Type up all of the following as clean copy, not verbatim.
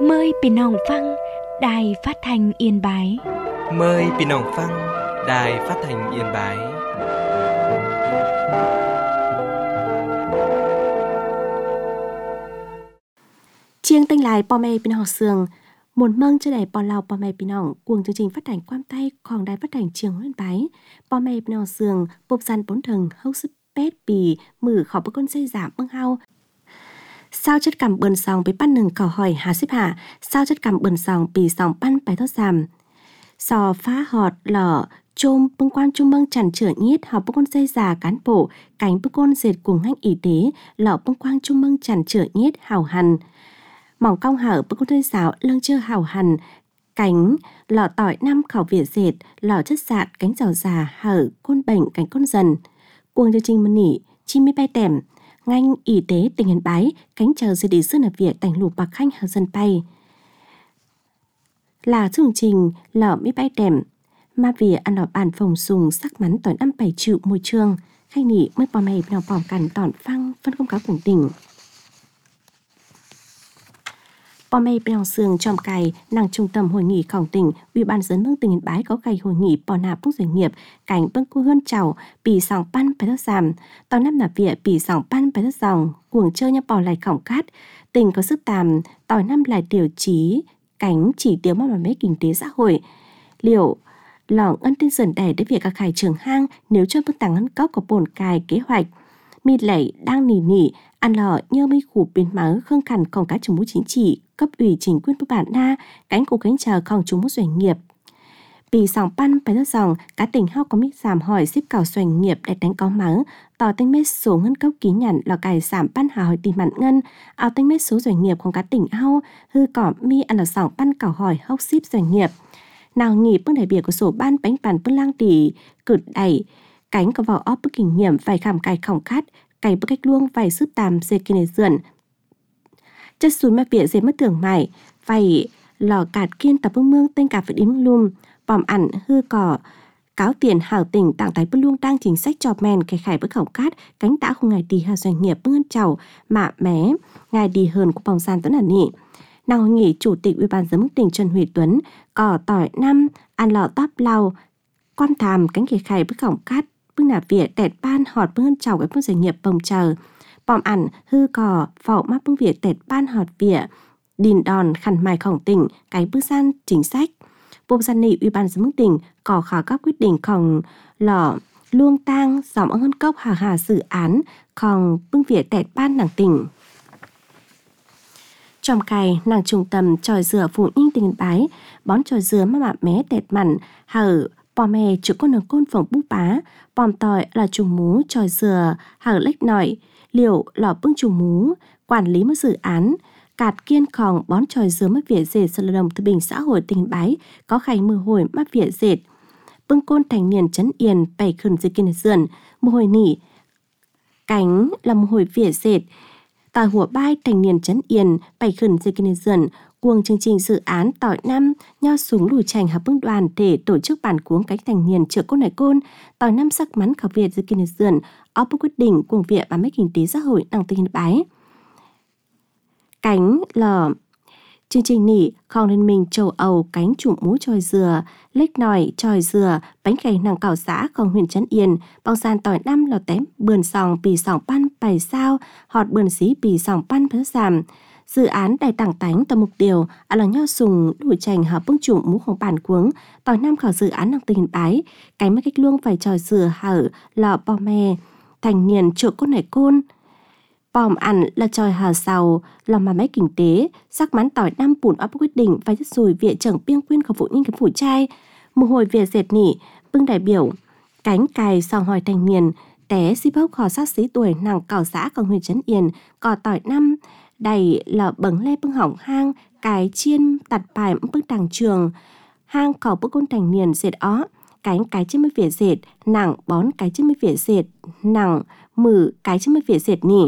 Mờiพี่น้องฟังđài phát thanh Yên Bái. Mời พี่น้องฟัง Đài Phát thanh Yên Bái. Chiêng tênh lại bò mê bên họ sườn, muốn mâng cho đài bò lao bò mê bên họ cuồng chương trình phát thanh quan tay còn đài phát thanh trường Yên Bái. Bò mê bên họ sườn, bột gian 4 thừng, hốc sức bét bì, mử khó bức con dây giảm bưng hao. Sao chất cầm bờn sòng bị bắt nừng cầu hỏi hà xếp hạ, sao chất cầm bờn sòng bị sòng ban bài thoát giảm. Sò phá họt lở, chôm bưng quan chung mâng chẳng trở nhiết họ bức con dây già cán bộ, cánh bức con dệt cùng ngành y tế, lở bưng quan chung mâng chẳng trở nhiết hào hằn. Mỏng cong hở bức con dây giáo lưng chơ hào hằn, cánh lọ tỏi năm khảo vỉa dệt, lọ chất sạn cánh giò già hở côn bệnh cánh con dần. Cuồng chương trình mân nỉ, chim mi bay tèm, ngành y tế tỉnh Yên Bái, cánh chờ dự đi xưa nạp việc tành lục bạc khanh hở dân bay. Là chương trình lọ mi bay tèm, mà vì ăn lọ bàn phòng sùng sắc mắn tỏi năm 7 triệu môi trường, khanh nỉ mới bò mày nào bỏng cằn tỏn phăng phân công cáo cùng tỉnh. Bò mây bèo sườn trong cày năng trung tâm hội nghị khổng tỉnh Ủy ban dân mương tỉnh Yên Bái có cày hội nghị bò nạp bốc doanh nghiệp cảnh bưng cu hơn chảo bì sòng pan bài thất giảm tàu năm nạp vỉa bì sòng pan bài thất dòng cuồng chơi nha bò lại khổng cát tỉnh có sức tàm tỏi năm lại tiêu chí cánh chỉ tiêu mà mấy kinh tế xã hội liệu lỏng ân tin dần đẻ để việc các khải trường hang nếu cho bước tăng ngân cốc có bổn cài kế hoạch mi lẩy đang nỉ ăn lọ nhơ mây khủ biến máu khương khẩn còn các trường mũ chính trị cấp ủy chính quyền của bản na cánh cục cánh chờ còn chúng mũ doanh nghiệp vì sòng pan phải rất dòng các tỉnh hao có mít giảm hỏi xếp cào doanh nghiệp để đánh có máu tỏ tinh mét số ngân cốc ký nhận lò cài giảm pan hà hỏi tìm mặn ngân ao tinh mét số doanh nghiệpของcác tỉnh hao hư cỏ mi ăn là sòng pan cào hỏi hốc xếp doanh nghiệp nào nghỉ bước đại biểu của sổ ban bánh bàn bước lang tỉ cử đẩy cánh có vào óp bước kinh nghiệm phải khảm cài khổng khát cày bước cách luông vài sức tàm dê kia này dườn chất xùi mà vỉa dê mất tưởng mày vài lò cạt kiên tập bưng mương tên cả phải đi mương lùm bòm ẩn hư cỏ cáo tiền hảo tỉnh tặng tài bưng luông đang chính sách cho men cái khải bước khổng cát cánh đã không ngày đi hà doanh nghiệp bưng ngân chầu mạ mé ngày đi hơn của bóng gian tuấn là nị nào hội nghị chủ tịch ủy ban dân mức tỉnh Trần Huy Tuấn cỏ tỏi năm ăn lò tóp lau quan thàm cánh cái khải bước khổng cát bưng nạp vỉa tẹt ban họt bưng ngân chầu cái bưng doanh nghiệp bồng chờ bòm ẩn hư cỏ phậu mắc bưng vỉa tẹt ban họt vỉa đìn đòn khăn mài khổng tỉnh cái bưng gian chính sách bộ gian nị ủy ban dân mức tỉnh có khảo các quyết định khổng lò luông tang dòng ngân cốc hà dự án khổng bưng vỉa tẹt ban nàng tỉnh trong cày nàng trung tâm tròi dừa phụ ninh tỉnh Yên Bái bón tròi dừa mà mé tẹt mặn hở bò mè chữ con nâng côn phồng búp bá bòm tỏi là trùng mú tròi dừa hở lách nỏi liệu lò bưng trùng mú quản lý một dự án cạt kiên khòng bón tròi dừa mất vỉa dệt sở lao động thương binh xã hội tỉnh Yên Bái có khay mưa hồi mắc vỉa dệt bưng côn thành niên trấn yên bày khẩn dây kiên dườn mưa hồi nỉ cánh là mưa hồi vỉa dệt tòa hùa bai thành niên trấn yên bày khẩn dây kiên dườn cuồng chương trình dự án tỏi năm nho súng lùi chành hợp bưng đoàn để tổ chức bản cuống cánh thành niên trợ côn này côn tỏi năm sắc mắn khảo việt dây kiên dườn ốp quyết định cuồng viện và mấy kinh tế xã hội đang tỉnh Yên Bái cánh lò chương trình nỉ khong liên minh châu Âu cánh chủ mú tròi dừa lếch nòi tròi dừa bánh cày nàng cảo xã khong huyện trấn yên bong san tỏi năm lò tém bườn sòng bì sòng pan bài sao họt bườn xí bì sòng pan phớ giảm dự án đại tảng tánh tầm mục tiêu là nho sùng đuổi chành hợp bưng chủ múของbản cuống tỏi năm khảo dự án đang tỉnh Yên Bái cánh mấy cách luông phải tròi dừa hở lò bò mè thành niên trợ côn này côn bòm ẩn là tròi hào sầu làm mà mấy kinh tế sắc mắn tỏi năm bùn ấp quyết định và chất rồi viện trưởng biên quyên khẩu phụ nhân cái phủ trai một hồi việc dệt nỉ bưng đại biểu cánh cài sòng hỏi thành niên té ship hốc khò sát xí tuổi nàng cào xã còn huyện trấn yên cò tỏi năm đầy là bấng le bưng hỏng hang cái chiên tặt bài bưng đằng trường hang khẩu bưng côn thành niên dệt ó cánh cái trên mấy vỉa dệt nặng bón cái trên mấy vỉa dệt nặng mử cái trên mấy vỉa dệt nỉ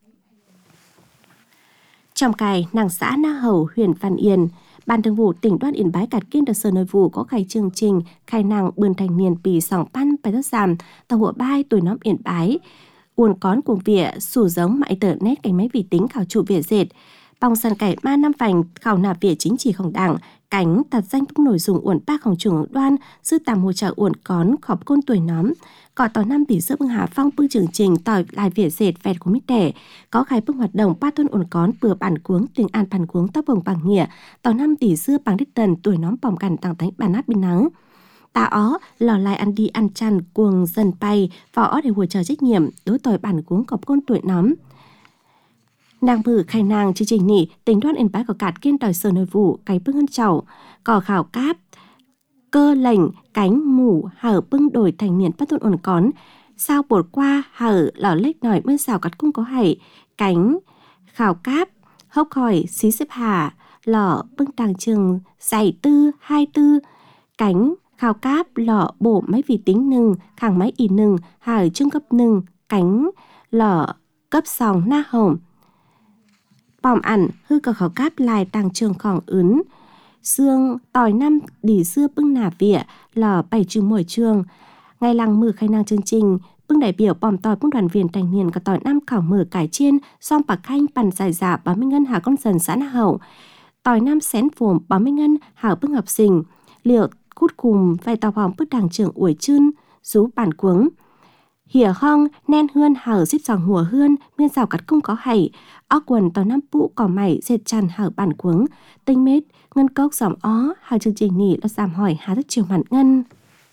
trong cày nàng xã Na Hầu huyện Văn Yên ban thường vụ tỉnh Đoan Yên Bái cạt kiên đợt sở nội vụ có khai chương trình khai nàng bươn thành niên bì sòng pan bài thất giảm tàu hộ bai tuổi nhóm Yên Bái uồn cón cuồng vỉa sủ giống mãi tờ nét cánh máy vi tính khảo trụ vỉa dệt Bong sân cải ma năm vành khảo nạp viện chính trịของđảng, cánh tạt danh bức nội dung uẩn ba khổng trưởng đoan, sư tàm hỗ trợ uẩn cón khọp côn tuổi nóm. Cọ tỏi năm tỷ giữa bưng hạ phong bưng chương trình tỏi lại viện dệt vẹt của mít đẻ. Có khai bưng hoạt động ba tuần uẩn cón bừa bản cuống tình an bản cuống tóc bồng bằng nghĩa. Tỏi năm tỷ giữa bằng đích tần tuổi nóm bỏng cằn tăng tánh bản áp bên nắng. Ta ó lò lại ăn đi ăn chăn cuồng dần bay vào ó để hỗ trợ trách nhiệm đối tỏi bản cuống khọp côn tuổi nóm. Nàng bử khai nàng chương trình nỉ tính đoan yên bái có cạt kiên đòi sở nội vụ cái bưng hơn chậu cò khảo cáp cơ lệnh cánh mủ hở bưng đổi thành miền bắt tuần ổn cón sao bột qua hở lò lếch nổi mưa xào cắt cung có hảy cánh khảo cáp hốc hỏi xí xếp hà lò bưng tàng trường dày tư hai tư cánh khảo cáp lò bổ máy vi tính nừng khẳng máy y nừng hở trưng cấp nừng cánh lò cấp sòng na hồng bỏng ẩn hư cờ khảo cáp lại tàng trường khỏng ướn xương tỏi năm đỉ xưa bưng nà vỉa lò bảy trừ mỗi trường ngày làng mử khai năng chương trình bưng đại biểu bỏng tỏi bưng đoàn viên thanh niên có tỏi năm khảo mử cải chiên xong bạc khanh bàn giải giả báo minh ngân hà con dần xã na hậu tỏi năm xén phồm báo minh ngân hảo bưng học sinh liệu cút cùng vài tàu hòm bức đảng trưởng uổi chưn rú bản cuống hỉa hong nen hươn hở xếp giòn hùa hươn miên rào cắt cung có hảy ó quần tàu năm bụ cỏ mày dệt tràn hở bản cuống tinh mết ngân cốc giỏm ó hai chương trình nỉ là giảm hỏi há rất chiều mặn ngân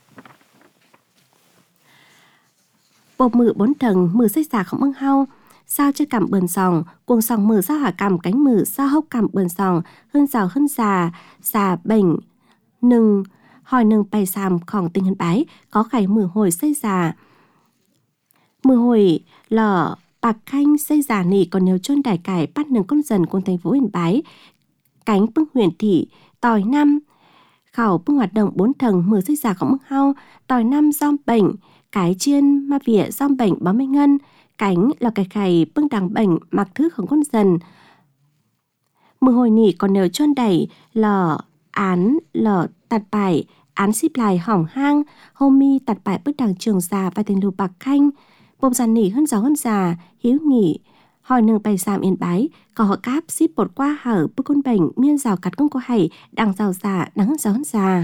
bột mử bốn tầng mử xách xả không ưng hao sao chưa cảm bờn sòng cuồng sòng mử sao hả cảm cánh mử sao hốc cảm bờn sòng hơn rào hơn già bệnh nừng hỏi nừng bày xàm khỏng tình hân bái có khải mử hồi xây già mưa hồi lò bạc khanh xây giả nỉ còn nếu chôn đài cải bắt nâng con dần của thành phố Yên Bái cánh bưng huyện thị tỏi năm khảo bưng hoạt động 4 tầng mưa xây giảของbưng hao tỏi năm giom bệnh cái chiên ma vỉa giom bệnh báo minh ngân cánh là cái khải bưng đằng bệnh mặc thứของcon dần mưa hồi nỉ còn nếu chôn đẩy lò án lò tạt bài án ship lại hỏng hang hôm mi tạt bài bức đằng trường già và tên lù bạc khanh bông giàn nỉ hơn gió hơn già hiếu nghỉ hỏi nương bày xàm Yên Bái có họ cáp ship bột qua hở bức con bệnh miên rào cắt không có hảy đằng rào già nắng hơn gió hơn già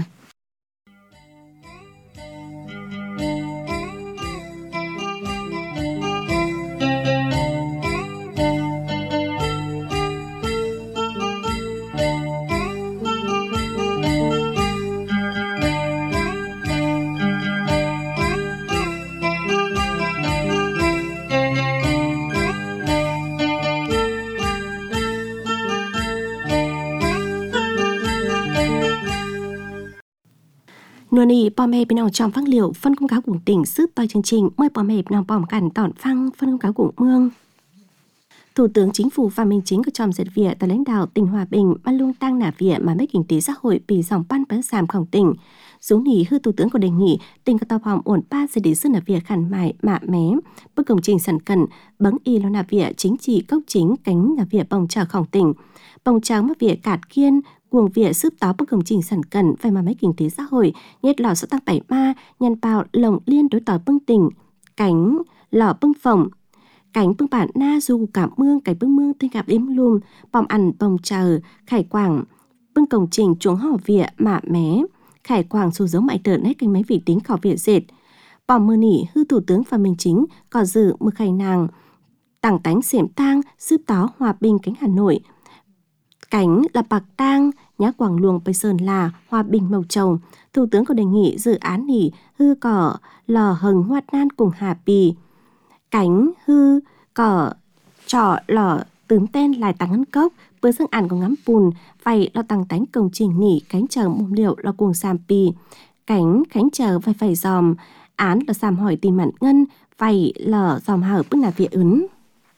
Nuôi nỉ bò mẹ bên nào trong phát liệu phân công cáo của tỉnh sức toi chương trình mời bò mẹ nào bỏng cản tỏn phăng phân công cáo của mương Thủ tướng Chính phủ Phạm Minh Chính của Tròm Dệt Vỉa tại lãnh đạo tỉnh Hòa Bình ban luôn tăng nả vỉa mà mấy kinh tế xã hội bị dòng ban bắn giảm khổng tỉnh. Dũng nỉ hư Thủ tướng có đề nghị tỉnh có tàu hòm ổn ba sẽ để sức nả vỉa khẩn mại mạ mé bức công trình sẵn cần bấng y lo nả vỉa chính trị cốc chính cánh nả vỉa bồng trở khổng tỉnh bồng trắng mất vỉa cạt kiên cuồng vỉa sức tó bức công trình sẵn cần phải mà mấy kinh tế xã hội nhất lò số tăng 7 ma nhân bào lồng liên đối tỏi bưng tỉnh cánh lò bưng phồng cánh bưng bản na du cả mương cánh bưng mương tinh gặp đếm lùm bom ăn bồng chờ khải quảng bưng công trình chuồng hò vỉa mạ mé khải quảng xu giống mại tợn hết cánh máy vị tính khảo vỉa dệt bom mưa nỉ hư Thủ tướng Phạm Minh Chính có dự mưa khải nàng tảng tánh xẻm tang giúp tó Hòa Bình cánh Hà Nội cánh là bạc tang nhá Quảng Luồng Bày Sơn là Hòa Bình Mộc Châu. Thủ tướng có đề nghị dự án nỉ hư cỏ lò hừng Hoạt Nan cùng Hà Pì cánh hư cỏ trọ lò tướm tên lại tăng ngân cốc với dương ảnh của ngắm bùn vậy lo tăng tánh công trình nỉ cánh chờ mồm liệu là cuồng sàm pì cánh khánh chờ phải phải dòm án là sàm hỏi tìm mặn ngân vậy là dòm hở bức là vỉa ứng.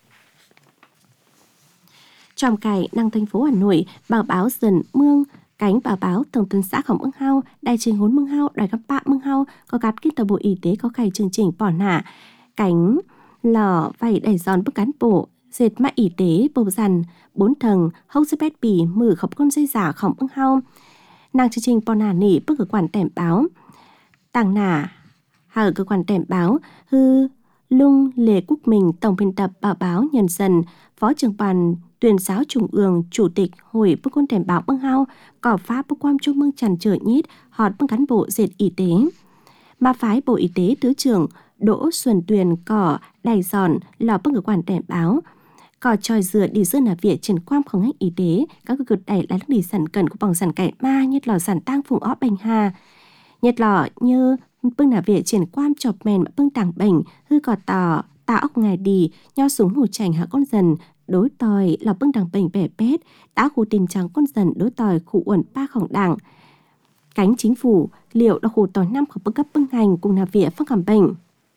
Trong cải năng thành phố Hà Nội bảo báo dần mương cánh bảo báo tổng tuần xã khổng ưng hao đại trình hốn mương hao đòi các bạ mương hao có gắn kết tờ bộ y tế có khai chương trình bỏ nả cánh lò vảy đẩy giòn bức cán bộ dệt mã y tế bầu dằn 4 tầng hốc xếp bét bì mử khổng con dây giả khổng ưng hao nàng chương trình bỏ nả nỉ bức cơ quan tẻm báo tàng nả hở cơ quan tẻm báo hư Lung Lê Quốc Mình tổng biên tập bảo báo Nhân dân phó trưởng ban tuyên giáo trung ương chủ tịch hội bức quân thèm báo bưng hao có phá bức quan trung mương tràn trở nhít họt bưng cán bộ dệt y tế mà phái Bộ Y tế Thứ trưởng Đỗ Xuân Tuyền có đài giòn lò bưng ở quản thèm báo có tròi dừa đi dương là việc triển quanของngành y tế các cơ cực đẩy là đi sản cần của bằng sản cải ma nhất lò sản tăng phùng ó bành hà nhất lò như bưng là việc triển quan chọc mèn bưng tàng bệnh hư cò tò ta ốc ngày đi nho súng hủ chành hạ con dần đối tòi là bưng đằng bệnh bẻ pét đã khu tình trạng con dần đối tòi khu uẩn ba khổng đảng cánh chính phủ liệu đã khu tòi năm của bưng cấp bưng hành cùng là việc phát cảm bệnh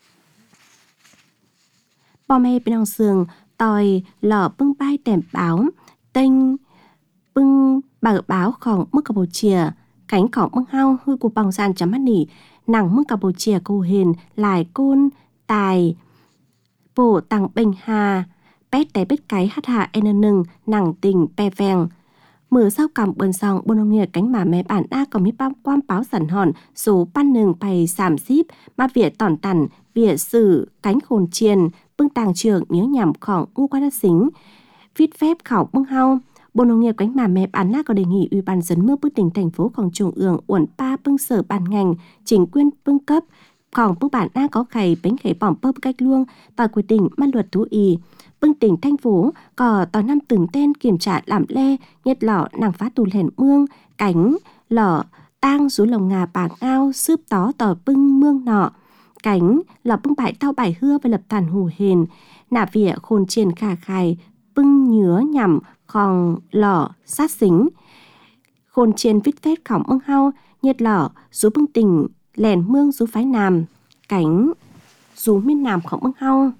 bò mê bên ông sườn tòi lò bưng bay tèm báo tinh bưng bà báo khổng mức Campuchia cánh khổng bưng hao hư của bằng sàn chấm mắt nỉ nàng mức Campuchia cô hiền lại côn tài bộ tặng bình hà pét té bết cái hát hạ en nừng nàng tình pe vàng mở sau cầm bơn sòng bôn ông nghề cánh mà mẹ bản đa còn mi bao quan báo sản hòn số pan nừng bày giảm xíp mà việt tỏn tẩn việt sử cánh khôn chiền bưng tàng trường nhớ nhầm khổng ngu qua đất xính viết phép khảo bưng hao Bộ Nông nghiệp cánh mà mẹ bản na có đề nghị Ủy ban dân mưa bức tỉnh thành phốของtrung ương uẩn pa bưng sở ban ngành chính quyền bưng cấpของbức bản na có khẩy bánh khẩy bỏng bơ cách luông tòa quyết định ban luật thú y bưng tỉnh thành phố có tòa năm từng tên kiểm tra làm le nhất lọ nàng phá tù lẻn mương cánh lọ tang rú lồng ngà bà ngao sướp tó tò bưng mương nọ cánh lọ bưng bãi tao bãi hưa và lập tàn hù hền nạ vỉa khôn chiền khà khài bưng nhứa nhằm khòng lọ sát xính khôn chiên vít phét khỏng bưng hao nhiệt lọ rú bưng tỉnh lèn mương rú phái nam cánh rú miên nam khỏng bưng hao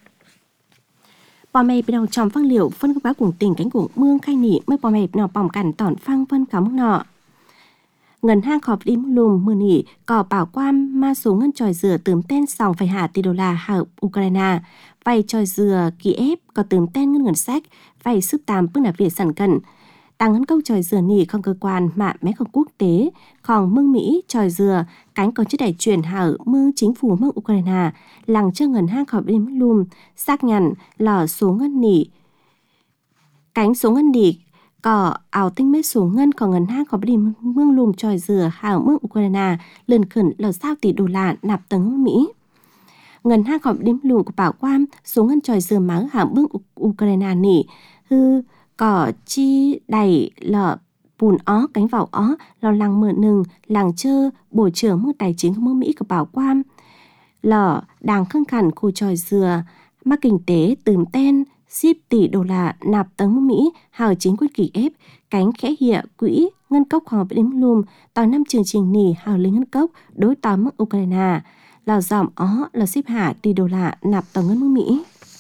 bò mày bên đầu tròm phăng liệu phân các báo cùng tỉnh cánh của mương khai nỉ mới bò mày nọ bỏng cản tỏn phăng phân cắm nọ ngân hàng khọp đi lùm mưa nỉ cò bảo quan ma số ngân tròi dừa tướm tên sòng phải hạ tỷ đô la hạ Ukraine vay tròi dừa Kiev có tướm tên ngân sách vay sức tam bức là việc sản cận tăng ngân câu tròi dừa nỉ không cơ quan mạng mé không quốc tế còn mương Mỹ tròi dừa cánh có chiếc đài truyền hạ mương chính phủ mương Ukraine làng cho ngân hàng khọp đi lùm xác nhận là số ngân nỉ cánh số ngân nỉ có ảo tinh mết số ngân của ngân hàng có đi mương lùm tròi dừa hảo mương Ukraine lần khẩn là sao tỷ đô la nạp tấn Mỹ ngân hàng có đi lùm của bảo quan số ngân tròi dừa máu hảo mương Ukraine nỉ hư có chi đầy là bùn ó cánh vào ó là làng mở nừng làng chơ bộ trưởng mương tài chính của mương Mỹ của bảo quan là đang khăng khẳng khu tròi dừa mà kinh tế tườm tên ship tỷ đô la nạp tấn Mỹ hào chính quyền Kiev cánh khẽ hiệu quỹ ngân cốc họp đếm lùm tòa năm chương trình nỉ hào lính ngân cốc đối tòa mức Ukraine là dòm ó là ship hạ tỷ đô la nạp tấn ngân Mỹ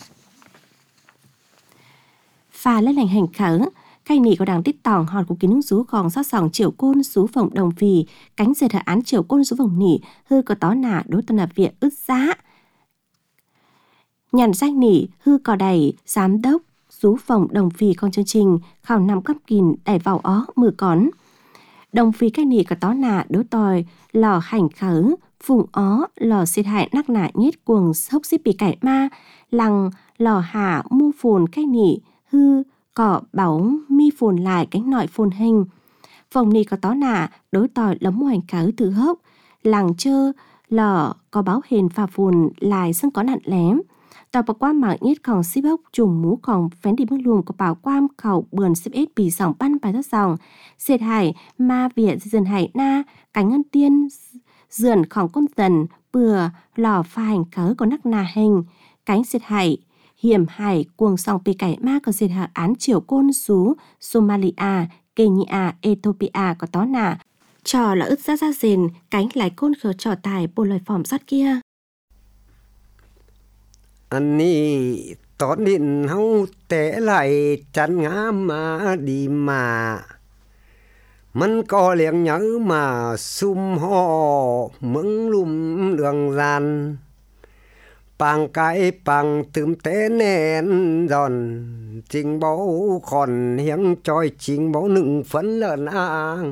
và lên hành hành khởi khai nỉ có đảng tít tòng hòn của kiến nước rú còn sát sòng triệu côn rú phòng đồng phì cánh dệt hạ án triệu côn rú phòng nỉ hư có tó nả đối tòa nạp viện ứt giá nhận danh nỉ hư cò đầy giám đốc rú phòng đồng phì con chương trình khảo nằm cấp kìn đẩy vào ó mưa cón đồng phì cái nỉ có tó nả đối tòi lò hành khởi phùng ó lò xịt hại nắc nả nhét cuồng hốc xíp bị cải ma lằng lò hạ mu phồn cái nỉ hư cỏ bóng mi phồn lại cánh nội phồn hình phòng nỉ có tó nả đối tòi lấm hoành khởi từ hốc làng chơ lò có báo hền phà phồn lại sân có nặn lém tòa bảo quan mạng nhất còn ship hốc trùng mũ còn phén đi bước luồng của bảo quan khẩu bườn ship ết bị dòng ban bài thất dòng xệt hải ma việt dần hải na cánh ngân tiên dườnของcon dần bừa lò pha hành cớ có nắc nà hình cánh xệt hải hiểm hải cuồng sòng bị cải ma có xệt hạ án triều côn xú Somalia Kenya Ethiopia có tó nà trò là ứt ra rền cánh lại côn khờ trò tài bộ lời phỏng sót kia anh ní tón điện hâu té lại chắn ngã mà đi màมันก็เลี้ยงหยังมาซุ่มห่อมึงลุ่มเรื่องรันปังไก่ปังตืมเต้แน่นดอนจริงเบาขอนเฮียงจอยจริงเบาหนึ่งฝันเลินอ้าง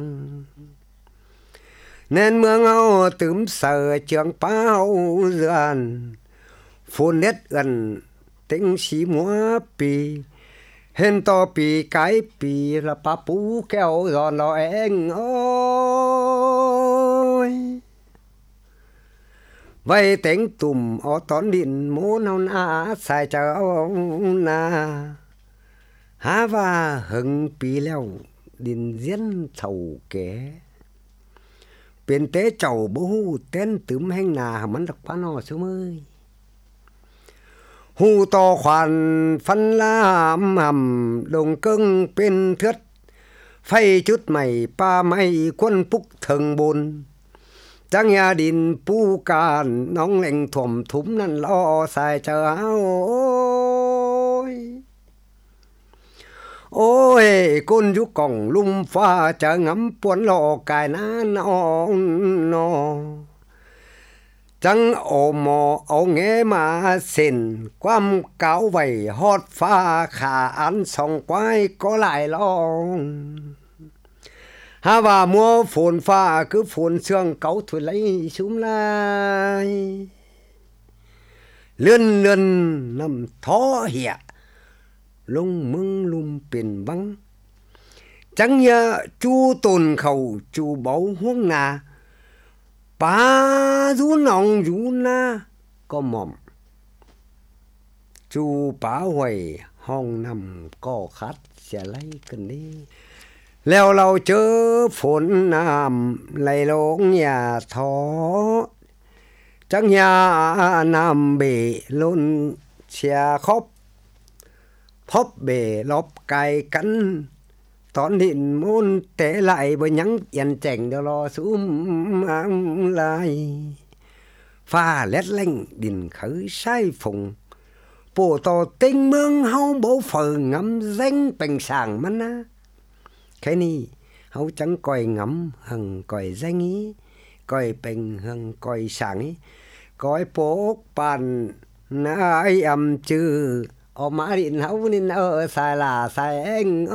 แน่นเมืองเอาตืมเสือเชืองเป้าเรือนฟูนเล็ดเอินติ้งสีมัวปี hên to pì cái pì là pa pú kéo giòn lo anh ôi vậy tiếng tùm ở tón điện mô nào na sai cháu na há và hừng pì leo điện diễn thầu kế bên tế chầu bố hù tên tướm hành nà mắn đặc phá nò xuống ơi hù to khoản phân la hầm đồng cưng bên thướt phay chút mày pa mày quân phúc thường bồn chẳng nhà đình pu càn nóng lạnh thòm thúm năn lo xài chờ áo ôi con chú còng lum pha chờ ngắm buồn lò cài ná nó chẳng ồ mò ồ nghe mà xin quam cáo vầy hót pha khả án sòng quái có lại lo ha và mua phồn pha cứ phồn xương cáu thôi lấy xuống lại lươn lươn nằm thó hẹ lông mưng lùm biển băng chẳng nhớ chu tồn khẩu chu báu huống nà ba rú nòng rú na có mỏm chu bá hoài hong nằm có khát sẽ lấy cần đi leo lau chớ phồn nam lấy lông nhà thó chẳng nhà nam bể lôn xe khóc phóp bể lóp cài cắn tón điện môn té lại bởi nhắn yên chảnh đó lo xuống lại pha lét lanh đình khởi sai phùng bộ tò tinh mương hâu bố phở ngắm danh bành sàng mắt á cái này hâu chẳng coi ngắm hằng coi danh ý coi bành hằng coi sàng ý coi bố bàn nãy âm chư ở má điện hấu nên ở xài là xài anh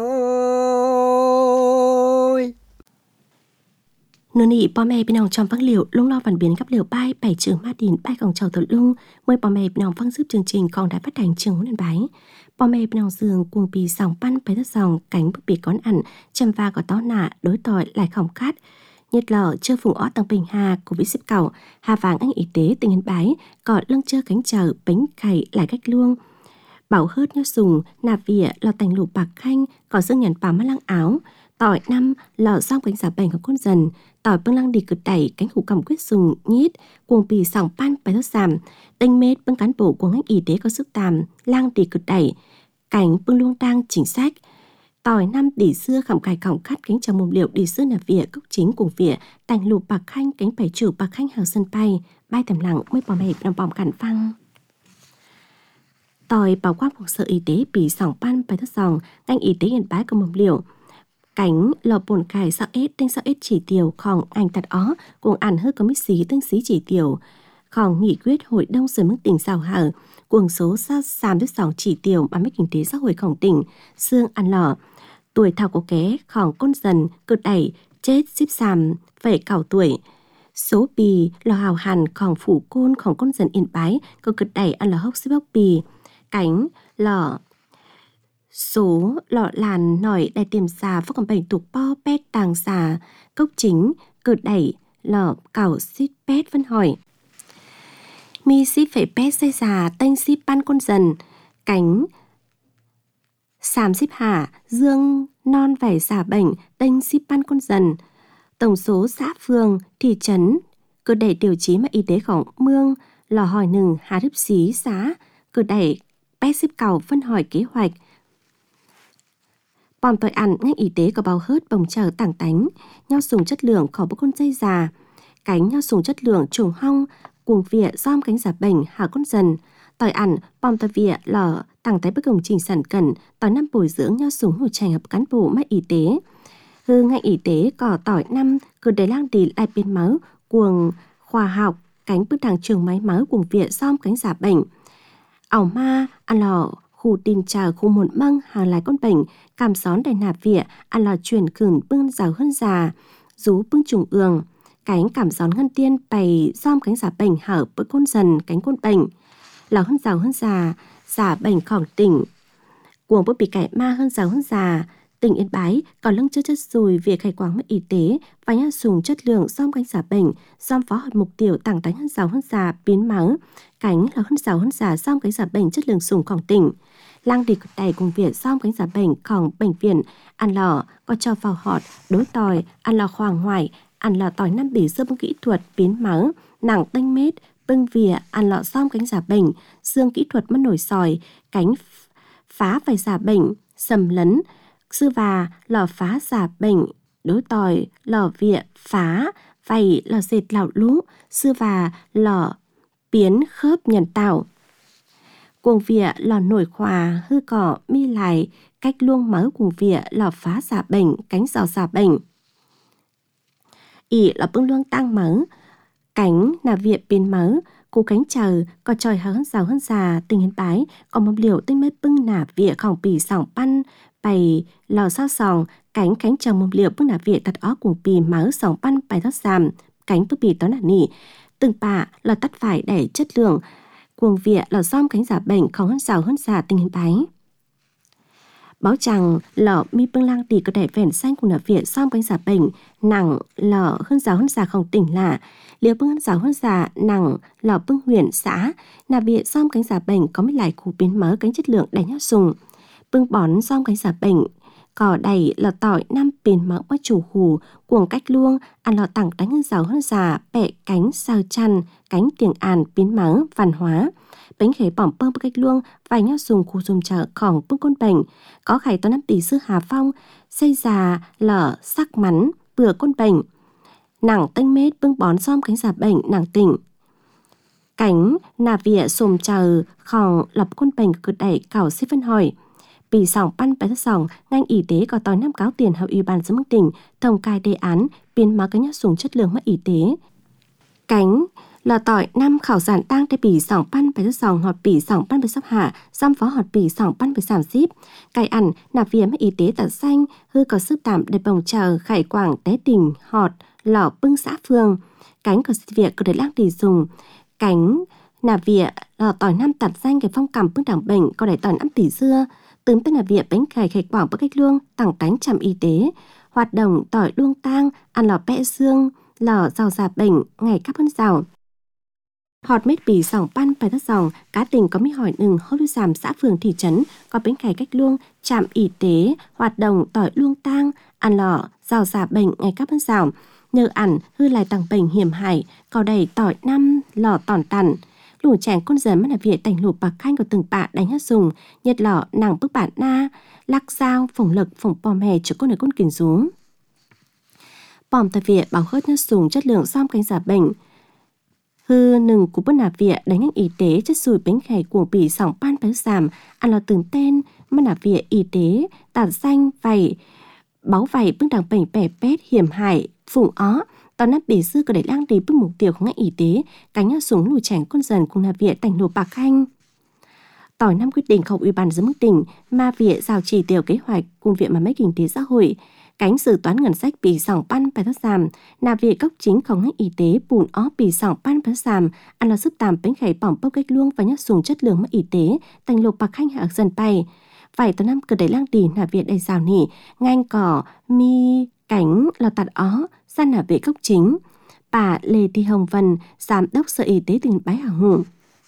ôi nô nị bò mẹ bên ông trong vắng liệu lung lo văn biến gấp liệu bay bảy trường má điện bay còng chầu thuật lung mời bò mẹ bên ông vắng giúp chương trình còn đã phát hành trường huấn luyện bái bò mẹ bên ông giường cuồng bì sòng pan bay thất sòng cánh bức bì con ăn châm va có tó nạ đối tỏi lại khổng cát nhiệt lở chưa phùng ó tăng bình hà của vị xếp cầu hà vàng anh y tế tình hình bái cọ lưng chơ cánh chờ bánh cày lại cách luông bảo hớt nhớ sùng nạp vỉa lò tành lụp bạc khanh có dương nhàn bà mắt lăng áo tỏi năm lò xong cánh giả bành của con dần tỏi bưng lăng đi cực đẩy cánh hủ cầm quyết sùng nhít cuồng bì sòng pan bài thốt giảm tinh mết bưng cán bộ của ngành y tế có sức tàm lang đi cực đẩy cảnh bưng luông đang chính sách tỏi năm đỉ xưa khẩm cài còng cắt cánh trà mồm liệu đỉ xưa nạp vỉa cốc chính cùng vỉa tành lụp bạc khanh cánh bảy chủ bạc khanh hào sân bay bay tầm lặng mới bỏ mẹ nằm bỏng cản phăng tỏi bảo quang phục sở y tế bị sòng pan bài thất sòng ngành y tế hiện bái của mồm liệu cánh lò bồn cải sao ết tinh sao ết chỉ tiểu khòng ảnh tạt ó cùng ảnh hơi có mít xí tinh xí chỉ tiểu khòng nghị quyết hội đông sửa mức tỉnh sao hở cuồng số sao xàm đứt sòng chỉ tiểu ban mấy kinh tế xã hội khổng tỉnh xương ăn lò tuổi thảo của ké khòng con dần cực đẩy chết ship xàm vậy cảo tuổi số bì lò hào hàn khòng phủ côn khòng con dần yên bái có cực đẩy ăn lò hốc ship bóc bì cánh lò số lọ làn nổi đầy tiềm xà phúc cầm bảy tục po pet tàng xà cốc chính cực đẩy lọ cảo xít pet phân hỏi mi xít phải pet xây xà tênh xít pan con dần cánh xàm xít hạ dương non vảy xà bệnh tênh xít pan con dần tổng số xã phường thị trấn cực đẩy điều chí mà y tế khổng mương lò hỏi nừng hà rứp xí xá cực đẩy pet xếp cầu phân hỏi kế hoạch bòm tội ăn ngành y tế có bao hớt bồng chờ tảng tánh nhau sùng chất lượng khỏi bố con dây già cánh nhau sùng chất lượng trùng hong cuồng vỉa giom cánh giả bệnh hạ con dần tội ăn bòm tội vỉa lò tảng tái bất công trình sản cần tỏi năm bồi dưỡng nhau sùng hồ trành hợp cán bộ máy y tế hư ngành y tế có tỏi năm cứ để lang đi lại bên máu cuồng khoa học cánh bức đảng trường máy máu cuồng vỉa giom cánh giả bệnh ảo ma ăn lò khu tin trà khu một măng hàng lại con bệnh cảm xón đầy nạp vỉa ăn lò chuyển khửn bưng rào hơn già rú bưng trùng ương cánh cảm xón ngân tiên bày giom cánh giả bệnh hở bữa con dần cánh con bệnh lò hơn rào hơn già giả bệnh khỏng tỉnh Cuồng bức bị cải ma hơn già tỉnh Yên Bái còn lưng chất dùi việc khai quảng mất y tế và nhá dùng chất lượng xóm cánh giả bệnh xóm phó hợp mục tiêu tặng tánh hơn già biến máu cánh là hơn già xóm cánh giả bệnh chất lượng dùngของtỉnh lang đi đầy cùng viện xóm cánh giả bệnhของbệnh viện ăn lò có cho vào họt đối tòi ăn lò khoang ngoài ăn lò tỏi năm bỉ sơ bưng kỹ thuật biến máu nặng tanh mét bưng vỉa ăn lò xóm cánh giả bệnh xương kỹ thuật mất nổi sòi cánh phá phải giả bệnh sầm lấn sư và lò phá giả bệnh đối tòi lò vịa phá vầy lò dệt lạo lũ sư và lò biến khớp nhân tạo cuồng vịa lò nổi khòa hư cỏ mi lại cách luông máu cuồng vịa lò phá giả bệnh cánh giò giả bệnh ỉ lò bưng luông tăng máu cánh là vịa biến máu cú cánh chờ có tròi hơn già tình Yên Bái có một liều tinh mê bưng nà vịa khỏng bì sòng pan bày lò sao sòng cánh chờ một liều bưng nà vịa tật ó cùng bì máu sòng pan bày thoát giảm cánh bức bì tó nà nỉ từng bà lò tắt phải để chất lượng cuồng vịa lò xóm cánh giả bệnh không hơn già tình Yên Bái báo chàng lò mi bưng lang đi có để vẻn xanh cùng nà vịa xóm cánh giả bệnh nặng lò hơn già không tỉnh lạ liều bưng hơn già nặng lò bưng huyện xã nà vịa xóm cánh giả bệnh có mấy lại khu biến mớ cánh chất lượng đánh nhát dùng bưng bón xóm cánh giả bệnh cỏ đầy lò tỏi năm biến mỡ qua chủ hù cuồng cách luông ăn lò tặng đánh hơn già bẹ cánh sao chăn cánh tiền àn biến mỡ văn hóa bánh khế bỏng bơm cách luông vài nhát dùng khu dùng chợ khỏng bưng con bệnh có khải to năm tỷ sư Hà Phong xây già lở sắc mắn bừa con bệnh nặng tanh mết bưng bón xóm cánh giả bệnh nặng tỉnh cánh nà vịa xùm chờ khỏng lập con bệnh cực đẩy cảo xếp phân hỏi bì sòng pan bái sòng ngành y tế có tòi năm cáo tiền hợp ủy ban dân mức tỉnh thông cai đề án biến máu cái nhát dùng chất lượng mất y tế cánh là tỏi năm khảo giản tăng để bì sòng pan bái sòng hoặc bì sòng pan bái sắp hạ giam phó hoặc bì sòng pan bái giảm ship cài ăn nạp viên mất y tế tận xanh hư có sức tạm để bồng chờ khải quảng té tỉnh họt lò bưng xã phương cánh có việc có để lang đi dùng cánh nạp viện lò tỏi năm tận xanh cái phong cầm bưng đảng bệnh có để tỏi năm tỷ dưa tướng tên là viện bánh khải quảng bắc cách luông tặng tánh trạm y tế hoạt động tỏi luông tang ăn lò bẹ xương lò giàu già bệnh ngày cắp hơn giàu họt mết bì sòng pan bài thất dòng cá tình có mấy hỏi nừng hốt giảm xã phường thị trấn có bánh khải cách luông trạm y tế hoạt động tỏi luông tang ăn lò giàu già bệnh ngày cắp hơn giàu nhờ ẩn hư lại tặng bệnh hiểm hại có đầy tỏi năm lò tòn tằn lũ chàng con dần mất là việc thành lụp bạc khanh của từng bạn đánh hát dùng nhật lọ nàng bức bạn na lắc dao phồng lực phồng bom hè cho con ở con kìm rúm bom tại viện bảo hớt nhát dùng chất lượng xóm cánh giả bệnh hư nừng của bất nạp viện đánh ngành y tế chất sùi bánh khải cuồng bỉ sòng pan bánh giảm ăn lò từng tên mất nạp viện y tế tạt xanh vầy báo vầy bước đằng bệnh bẻ pét hiểm hại phùng ó tao nắp bể xưa có để lang đi bước mục tiêu của ngành y tế cánh nhát súng lùi chảnh con dần cùng nạp viện thành nộp bạc khanh tỏi năm quyết định không ủy ban dân mức tỉnh mà viện giao chỉ tiêu kế hoạch cùng viện mà mấy kinh tế xã hội cánh dự toán ngân sách bị sòng pan bài thất giảm nạp viện cấp chính không ngành y tế bùn ó bị sòng pan bài giảm ăn là giúp tạm bánh khải bỏng bốc cách luông và nhát súng chất lượng mất y tế thành nộp bạc khanh hạ dần bay phải tao năm cứ để lang đi nạp viện đầy rào nỉ ngang cỏ mi cánh là tạt ó ra nạp viện cấp chính bà Lê Thị Hồng Vân giám đốc sở y tế tỉnh Bái Hà Hùng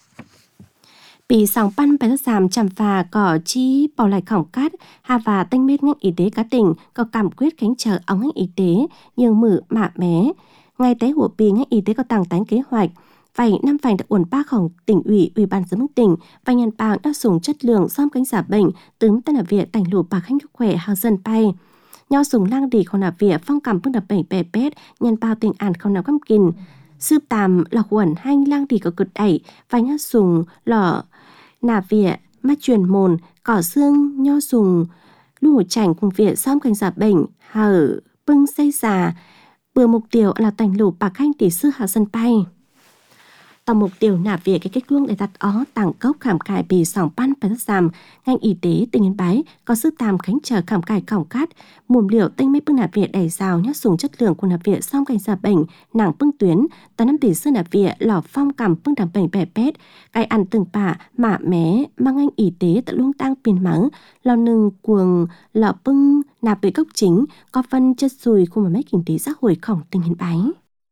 bị sòng pan bài thất giảm chằm phà cỏ chi bảo lại khỏng cát hà và tanh mết ngành y tế cá tỉnh có cảm quyết cánh chờ ống ngành y tế nhưng mử mạ mé ngày tế của bì ngành y tế có tăng tán kế hoạch vậy năm vành đã uẩn ba khổng tỉnh ủy ban dân mức tỉnh và nhân bào đã dùng chất lượng xóm cánh giả bệnh tướng tên là viện thành lụp bạc khanh khỏe hào dân bay nhau dùng lang đi không nạp viện phong cầm bước đập bệnh bè pét nhân bao tình ản không nạp căm kìn sư tàm là quẩn hanh lang đi có cực đẩy và nhau dùng lọ nạp viện mắt truyền mồn cỏ xương nho dùng lũ chảnh cùng viện xóm cánh giả bệnh hở bưng xây già bừa mục tiêu là thành lụp bạc khanh tỷ sư hào dân bay Tàu mục tiêu nạp về cái kết luông để đặt ó tặng cốc khảm cải bì sòng pan phải giảm ngành y tế tỉnh Yên Bái có sức tam khánh trở khảm cải còng cát mùm liệu tinh mấy bưng nạp về đẩy rào nhát dùng chất lượng của nạp về song cảnh giả bệnh nàng bưng tuyến tao năm tỷ sư nạp về lò phong cảm bưng đảm bệnh bẻ pét cái ăn từng bả mạ mé mang ngành y tế tại luông tăng piền mắng lò nừng cuồng lò bưng nạp về cốc chính có phân chất xùi khu mà mấy kinh tế xã hội khổng tỉnh Yên Bái.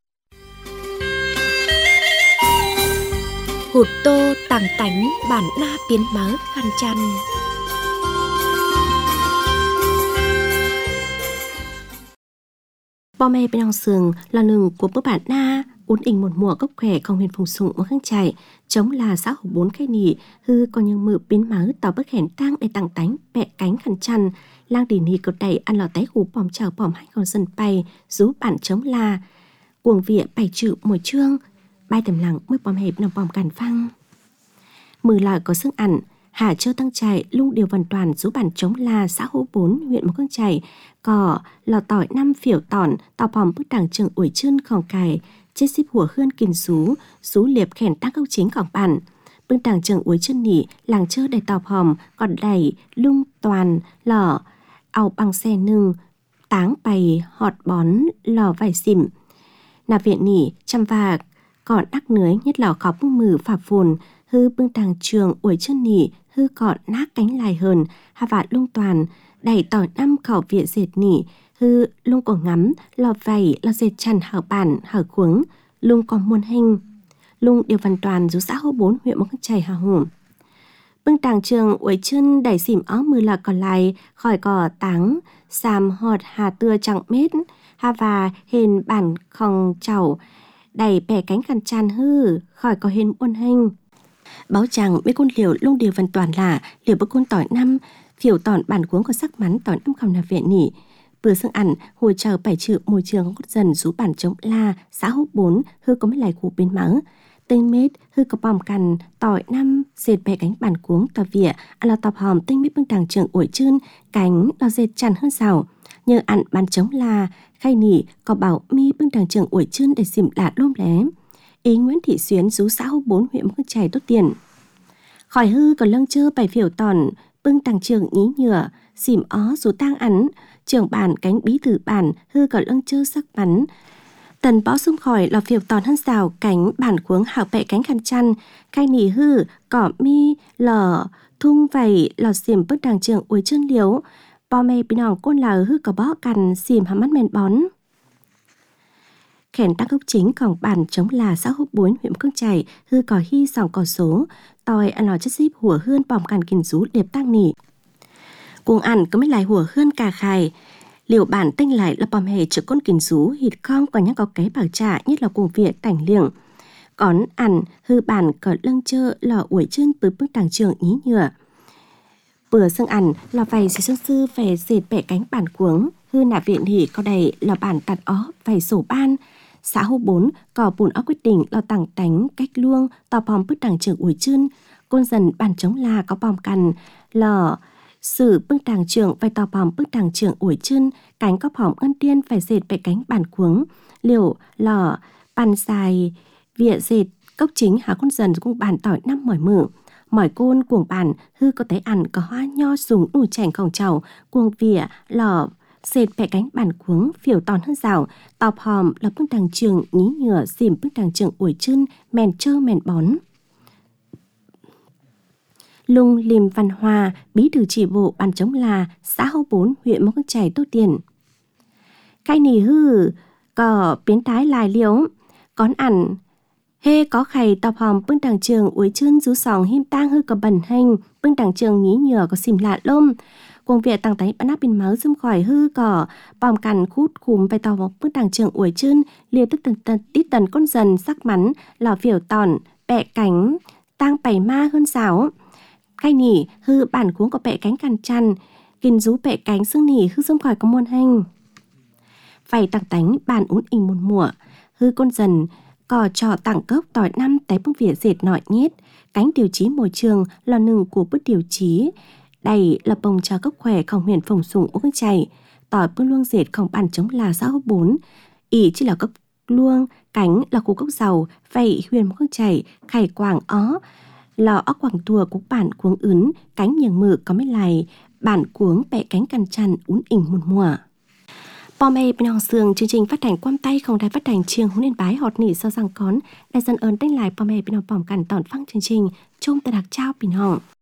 Hụt tô tàng tánh bản na biến mớ khăn chăn. Bò mê bên ông sườn là nừng của bữa bản na uốn ỉnh một mùa gốc khỏe không huyền phùng sụng một kháng chạy chống là xã hội 4 khai nỉ hư còn những mự biến mớ tàu bất hẹn tăng để tặng tánh bẹ cánh khăn chăn lang đỉ nỉ cột đầy ăn lò tái hú bòm chảo bòm hai con dân bay rú bản chống là cuồng vịa bày trự mùi trương bay tầm lặng mới bòm hẹp nằm bòm cản phăng mừ lại có sức ảnh Hà Châu Tăng Trại lung điều hoàn toàn rú bản chống là xã hữu 4 huyện Mộc Khương Trại cỏ lò tỏi 5 phiểu tỏn tàu bòm bức đảng trường ủi chân khòng cài chết xíp hùa hươn kìn rú liệp khèn tác gốc chính khòng bản bức đảng trường ủi chân nỉ làng chơ đầy tàu bòm còn đầy lung toàn lò ảo bằng xe nưng táng bày họt bón lò vải xỉm nạp viện nỉ chăm vạc còn đắc nưới nhất lò khó bưng mử phà phồn hư bưng tàng trường ủi chân nỉ hư còn nát cánh lại hơn hà vạt lung toàn đẩy tỏi 5 khẩu viện dệt nỉ hư lung cổ ngắm lò vầy lò dệt chăn hở bản hở khuống lung còn muôn hình lung điều hoàn toàn rú xã hữu 4 huyện Mộc Khương Trại hà hùng bưng tàng trường ủi chân đẩy xỉm ó mưa là còn lại khỏi cỏ táng xàm họt hà tưa chẳng mết hà và hền bản khòng chảo đẩy bẻ cánh khăn chăn hư khỏi có hên muôn hình báo chàng mấy con liều lung điều hoàn toàn là liều bức con tỏi 5 phiểu tỏn bản cuống có sắc mắn tỏi 5 khòng nạp viện nỉ vừa xương ảnh hồi chờ bảy trự môi trường có dần rú bản chống la xã hữu 4 hư có mấy lại khu bên mắng tinh mết hư có bòm cằn tỏi 5 dệt bẻ cánh bản cuống tỏi vỉa là tọp hòm tinh mết bưng tàng trường ủi chưn cánh lo dệt chăn hơn rào nhờ ăn bàn chống la khai nỉ có bảo mi bưng tàng trường ủi chưn để xỉm lạ lôm lé ý Nguyễn Thị Xuyến rú xã hữu 4 huyện Mộc Khương Trại tốt tiền khỏi hư còn lâng chơ bảy phiểu tòn bưng tàng trường nhí nhựa xỉm ó rú tang ắn trường bản cánh bí thư bản hư còn lâng chơ sắc bắn tần bó xung khỏi lò phiểu tòn hơn rào cánh bản cuống hảo bẹ cánh khăn chăn khai nỉ hư cỏ mi lò thung vầy lò xỉm bưng tàng trường ủi chân liếu bò mê bình hỏng côn là hư có bó cằn xỉm hàm mắt mền bón khèn tác gốc chính còn bản chống là xã hữu 4 huyện Mộc Khương Trại hư có hy sòng có số tòi ăn lò chất xíp hùa hươn bòm cằn kìn rú liệp tăng nỉ cuồng ăn có mấy lại hùa hươn cà khài liều bản tinh lại là bòm hề trước con kìn rú hịt không còn nhắc có cái bảo trả nhất là cuồng viện tảnh liệng còn ăn hư bản có lưng chơ lò ủi chân với bức tàng trường nhí nhựa bữa xương ăn lò vầy xì xương sư về dệt bẻ cánh bản cuống hư nạp viện hỉ có đầy lò bản tạt ó vầy sổ ban xã hữu 4 có bùn ó quyết định lò tặng tánh cách luông tò bòm bức tàng trường ủi chân côn dần bản chống là có bòm cằn lò sử bức tàng trường vài tò bòm bức tàng trường ủi chân cánh có bòm ngân tiên phải dệt bẻ cánh bản cuống liều lò bàn dài vịa dệt cốc chính há con dần cũng bản tỏi 5 mỏi mử mỏi côn cuồng bản hư có thấy ăn có hoa nho dùng nụ chảnh khổng chảo cuồng vỉa lò dệt bẻ cánh bản cuống phiểu tòn hơn rào tọp hòm là bức tàng trường nhí nhựa xỉm bức tàng trường ủi chân mèn trơ mèn bón lung liềm văn hòa bí thư chỉ bộ bản chống là xã hữu 4 huyện Mộc Khương Trại tốt tiền khai nỉ hư có biến tái lại liếu con ăn hê có khay tọp hòm bưng tàng trường ủi chân rú sòng him tang hư có bẩn hình bưng tàng trường nhí nhựa có xìm lạ lôm cuồng viện tàng tái bắn áp bình máu xâm khỏi hư cỏ bòm cằn khút khùm vài tàu bưng tàng trường ủi chân liều tức tít tần con dần sắc mắn lò phiểu tòn bẹ cánh tang bày ma hơn sáo khai nỉ hư bản cuống có bẹ cánh cằn chăn kìn rú bẹ cánh xương nỉ hư xâm khỏi có muôn hình vầy tàng tánh bàn uốn ỉnh một mùa hư con dần cò trò tặng cốc tỏi 5 tái bưng vỉa dệt nọi nhét cánh điều chí môi trường là nừng của bức điều chí đầy là bông trà cốc khỏe không huyền phồng sùng uống chảy tỏi bưng luông dệt không bàn chống là xã hữu 4 ý chỉ là cốc luông, cánh là cú cốc dầu, vậy huyền một con chảy, khải quảng ó, lò ó quảng tùa cú bản cuống ướn, cánh nhường mự có mấy lại, bản cuống bẹ cánh cằn chăn ún ỉnh một mùa. Bò mê bên hòng sườn chương trình phát hành quam tay không đài phát hành chiêng Huấn Yên Bái họt nỉ so rằng con, đại dân ơn đánh lại bò mê bên hòng bỏng cằn tỏn phăng chương trình, chung ta đặc trao bình hòng.